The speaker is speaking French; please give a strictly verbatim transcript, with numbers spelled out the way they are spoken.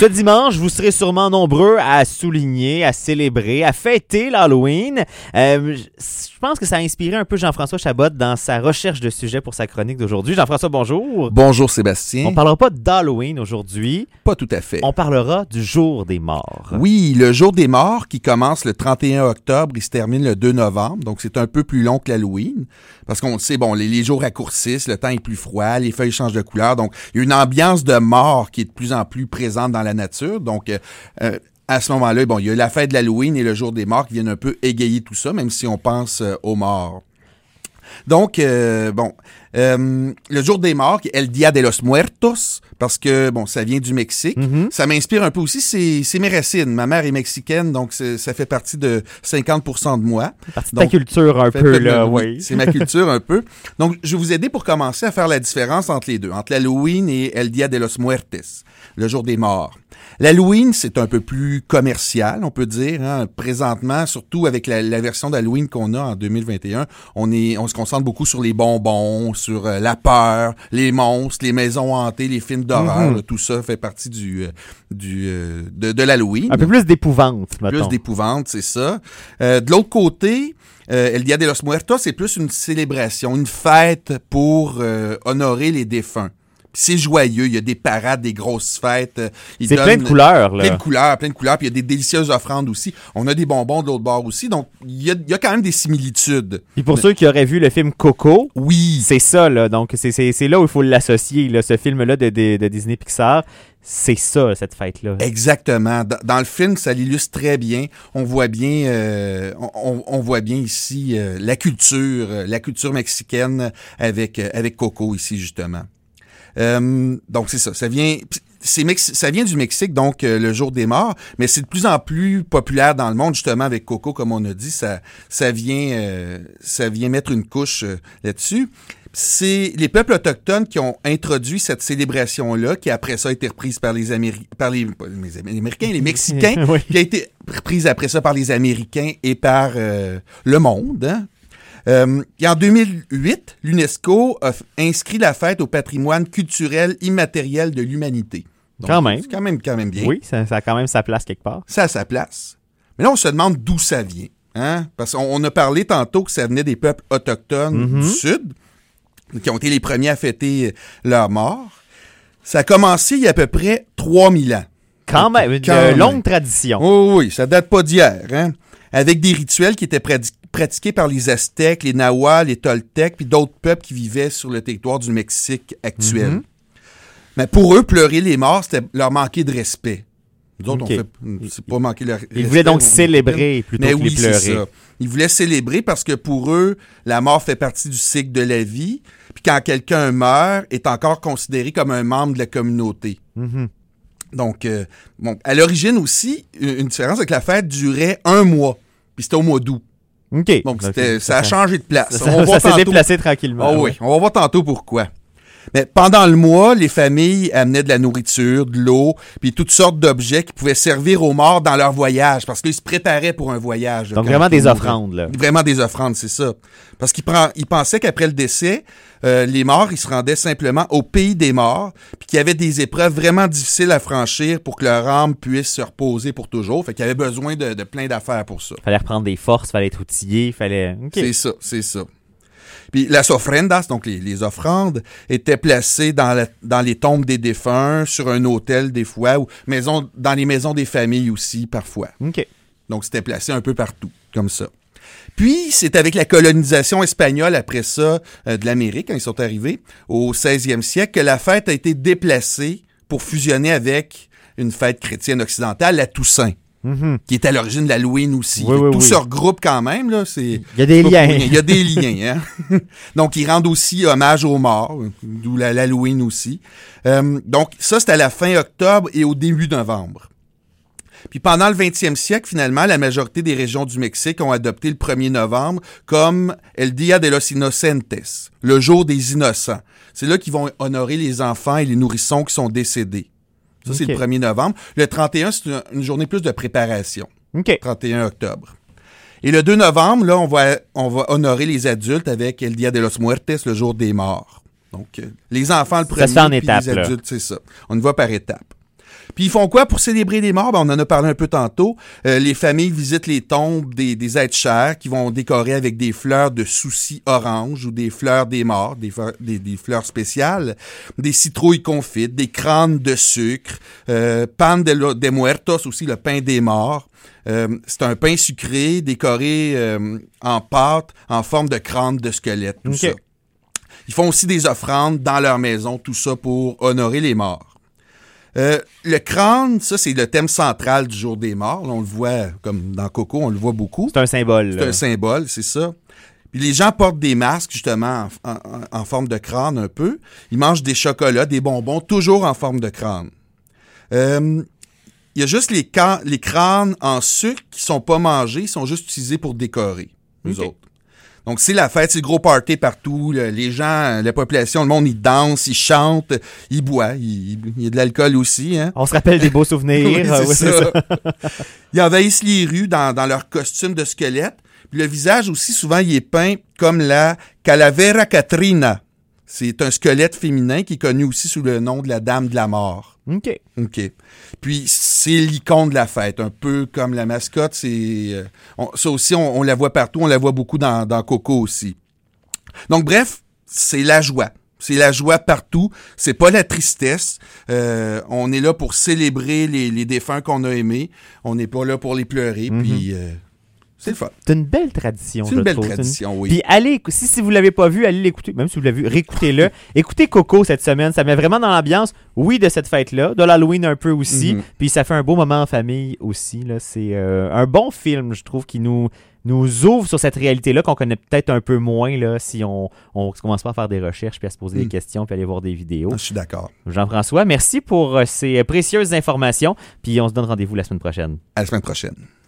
Ce dimanche, vous serez sûrement nombreux à souligner, à célébrer, à fêter l'Halloween. Euh, je pense que ça a inspiré un peu Jean-François Chabot dans sa recherche de sujets pour sa chronique d'aujourd'hui. Jean-François, bonjour. Bonjour Sébastien. On ne parlera pas d'Halloween aujourd'hui. Pas tout à fait. On parlera du Jour des morts. Oui, le Jour des morts qui commence le trente et un octobre et se termine le deux novembre. Donc, c'est un peu plus long que l'Halloween. Parce qu'on le sait, bon, les, les jours raccourcissent, le temps est plus froid, les feuilles changent de couleur. Donc, il y a une ambiance de mort qui est de plus en plus présente dans la nature. Donc, euh, euh, à ce moment-là, bon, il y a la fête de l'Halloween et le Jour des morts qui viennent un peu égayer tout ça, même si on pense euh, aux morts. Donc, euh, bon, euh, le Jour des morts, El Día de los Muertos, parce que, bon, ça vient du Mexique. Mm-hmm. Ça m'inspire un peu aussi, c'est, c'est mes racines. Ma mère est mexicaine, donc c'est, ça fait partie de cinquante pour cent de moi. C'est partie de ta culture un peu, là, oui. C'est ma culture un peu. Donc, je vais vous aider pour commencer à faire la différence entre les deux, entre l'Halloween et El Día de los Muertos, le Jour des morts. L'Halloween, c'est un peu plus commercial, on peut dire. Hein. Présentement, surtout avec la, la version d'Halloween qu'on a en deux mille vingt et un, on est, on se concentre beaucoup sur les bonbons, sur euh, la peur, les monstres, les maisons hantées, les films d'horreur. Mm-hmm. Là, tout ça fait partie du, euh, du euh, de, de l'Halloween. Un peu plus d'épouvante, mettons. Plus d'épouvante, c'est ça. Euh, de l'autre côté, euh, El Día de los Muertos, c'est plus une célébration, une fête pour euh, honorer les défunts. C'est joyeux, il y a des parades, des grosses fêtes. Ils c'est plein de couleurs, là. Plein de couleurs, plein de couleurs. Puis il y a des délicieuses offrandes aussi. On a des bonbons de l'autre bord aussi. Donc, il y a, il y a quand même des similitudes. Puis pour Mais... ceux qui auraient vu le film Coco, oui, c'est ça, là. Donc, c'est, c'est, c'est là où il faut l'associer, là, ce film-là de, de, de Disney Pixar. C'est ça, cette fête-là. Exactement. Dans, dans le film, ça l'illustre très bien. On voit bien, euh, on, on voit bien ici euh, la culture, la culture mexicaine avec, avec Coco ici, justement. Euh, donc c'est ça, ça vient c'est Mex- ça vient du Mexique, donc euh, le Jour des morts, mais c'est de plus en plus populaire dans le monde, justement avec Coco, comme on a dit, ça ça vient euh, ça vient mettre une couche euh, là-dessus. C'est les peuples autochtones qui ont introduit cette célébration-là, qui après ça a été reprise par les Améri- par les, les Américains, les Mexicains, oui. Qui a été reprise après ça par les Américains et par euh, le monde, hein. Euh, et en deux mille huit, l'UNESCO a inscrit la fête au patrimoine culturel immatériel de l'humanité. Donc, quand même. C'est quand même, quand même bien. Oui, ça, ça a quand même sa place quelque part. Ça a sa place. Mais là, on se demande d'où ça vient. Hein? Parce qu'on on a parlé tantôt que ça venait des peuples autochtones mm-hmm. du Sud, qui ont été les premiers à fêter leur mort. Ça a commencé il y a à peu près trois mille ans. Quand même, une quand longue même. tradition. Oh, oui, ça date pas d'hier. Hein? Avec des rituels qui étaient pratiqués pratiqués par les Aztèques, les Nahuas, les Toltecs, puis d'autres peuples qui vivaient sur le territoire du Mexique actuel. Mm-hmm. Mais pour eux, pleurer les morts, c'était leur manquer de respect. Nous autres, okay. on fait, c'est pas manquer leur respect. Ils voulaient donc célébrer plutôt Mais que oui, les pleurer. C'est ça. Ils voulaient célébrer parce que pour eux, la mort fait partie du cycle de la vie. Puis quand quelqu'un meurt, est encore considéré comme un membre de la communauté. Mm-hmm. Donc, euh, bon, à l'origine aussi, une différence, c'est que la fête durait un mois. Puis c'était au mois d'août. OK. Donc, c'était, ça a changé de place. Ça, ça, ça s'est tantôt... déplacé tranquillement. Oh, oui, on va voir tantôt pourquoi. Mais pendant le mois, les familles amenaient de la nourriture, de l'eau, puis toutes sortes d'objets qui pouvaient servir aux morts dans leur voyage, parce qu'ils se préparaient pour un voyage. Donc, vraiment des offrandes, là. Vraiment des offrandes, c'est ça. Parce qu'ils prend... ils pensaient qu'après le décès, euh, les morts, ils se rendaient simplement au pays des morts, puis qu'il y avait des épreuves vraiment difficiles à franchir pour que leur âme puisse se reposer pour toujours. Fait qu'il y avait besoin de, de plein d'affaires pour ça. Fallait reprendre des forces, fallait être outillé, fallait... Okay. C'est ça, c'est ça. Puis las ofrendas, donc les, les offrandes, étaient placées dans, la, dans les tombes des défunts, sur un autel des fois, ou maison, dans les maisons des familles aussi, parfois. OK. Donc, c'était placé un peu partout, comme ça. Puis, c'est avec la colonisation espagnole, après ça, euh, de l'Amérique, quand ils sont arrivés, au seizième siècle, que la fête a été déplacée pour fusionner avec une fête chrétienne occidentale, la Toussaint. Mm-hmm. Qui est à l'origine de l'Halloween aussi. Oui, oui, Tout oui. se regroupe quand même. Là, c'est... Il y a des liens. Il y a des liens. Hein? Donc, ils rendent aussi hommage aux morts, d'où la, l'Halloween aussi. Euh, donc, ça, c'est à la fin octobre et au début novembre. Puis pendant le vingtième siècle, finalement, la majorité des régions du Mexique ont adopté le premier novembre comme El Día de los Inocentes, le jour des innocents. C'est là qu'ils vont honorer les enfants et les nourrissons qui sont décédés. Ça, okay. C'est le premier novembre. Le trente et un, c'est une, une journée plus de préparation. OK. trente et un octobre. Et le deux novembre, là, on va, on va honorer les adultes avec El Día de los Muertos, le jour des morts. Donc, euh, les enfants, le premier, ça se fait en puis étapes, les adultes, là. C'est ça. On y va par étapes. Puis ils font quoi pour célébrer les morts? Ben, on en a parlé un peu tantôt. Euh, les familles visitent les tombes des, des êtres chers qui vont décorer avec des fleurs de soucis orange ou des fleurs des morts, des, fleurs, des, des fleurs spéciales, des citrouilles confites, des crânes de sucre, euh, pan de, lo, de muertos aussi, le pain des morts. Euh, c'est un pain sucré décoré euh, en pâte en forme de crâne de squelette, tout okay. ça. Ils font aussi des offrandes dans leur maison, tout ça pour honorer les morts. Euh, le crâne, ça, c'est le thème central du jour des morts. Là, on le voit, comme dans Coco, on le voit beaucoup. C'est un symbole. C'est là. un symbole, c'est ça. Puis les gens portent des masques, justement, en, en, en forme de crâne un peu. Ils mangent des chocolats, des bonbons, toujours en forme de crâne. Euh, il y a juste les, can- les crânes en sucre qui sont pas mangés, ils sont juste utilisés pour décorer, eux okay. autres. Donc, c'est la fête, c'est le gros party partout. Le, les gens, la population, le monde, ils dansent, ils chantent, ils boivent. Il, il y a de l'alcool aussi. Hein? On se rappelle des beaux souvenirs. oui, c'est, oui, ça. c'est ça. Ils envahissent les rues dans, dans leur costume de squelette. Puis le visage aussi, souvent, il est peint comme la Calavera Catrina. C'est un squelette féminin qui est connu aussi sous le nom de la Dame de la Mort. OK. OK. Puis, c'est l'icône de la fête, un peu comme la mascotte. C'est euh, on, ça aussi, on, on la voit partout. On la voit beaucoup dans, dans Coco aussi. Donc, bref, c'est la joie. C'est la joie partout. C'est pas la tristesse. Euh, on est là pour célébrer les, les défunts qu'on a aimés. On n'est pas là pour les pleurer. Mm-hmm. Puis... Euh, C'est le fun. C'est une belle tradition. C'est une belle trouve. tradition, une... oui. Puis allez, si, si vous l'avez pas vu, allez l'écouter. Même si vous l'avez vu, réécoutez-le. Écoutez Coco cette semaine. Ça met vraiment dans l'ambiance, oui, de cette fête-là, de l'Halloween un peu aussi. Mm-hmm. Puis ça fait un beau moment en famille aussi. Là. C'est euh, un bon film, je trouve, qui nous, nous ouvre sur cette réalité-là qu'on connaît peut-être un peu moins là, si on, on commence pas à faire des recherches puis à se poser mm. des questions puis aller voir des vidéos. Ah, je suis d'accord. Jean-François, merci pour euh, ces précieuses informations. Puis on se donne rendez-vous la semaine prochaine. À la semaine prochaine.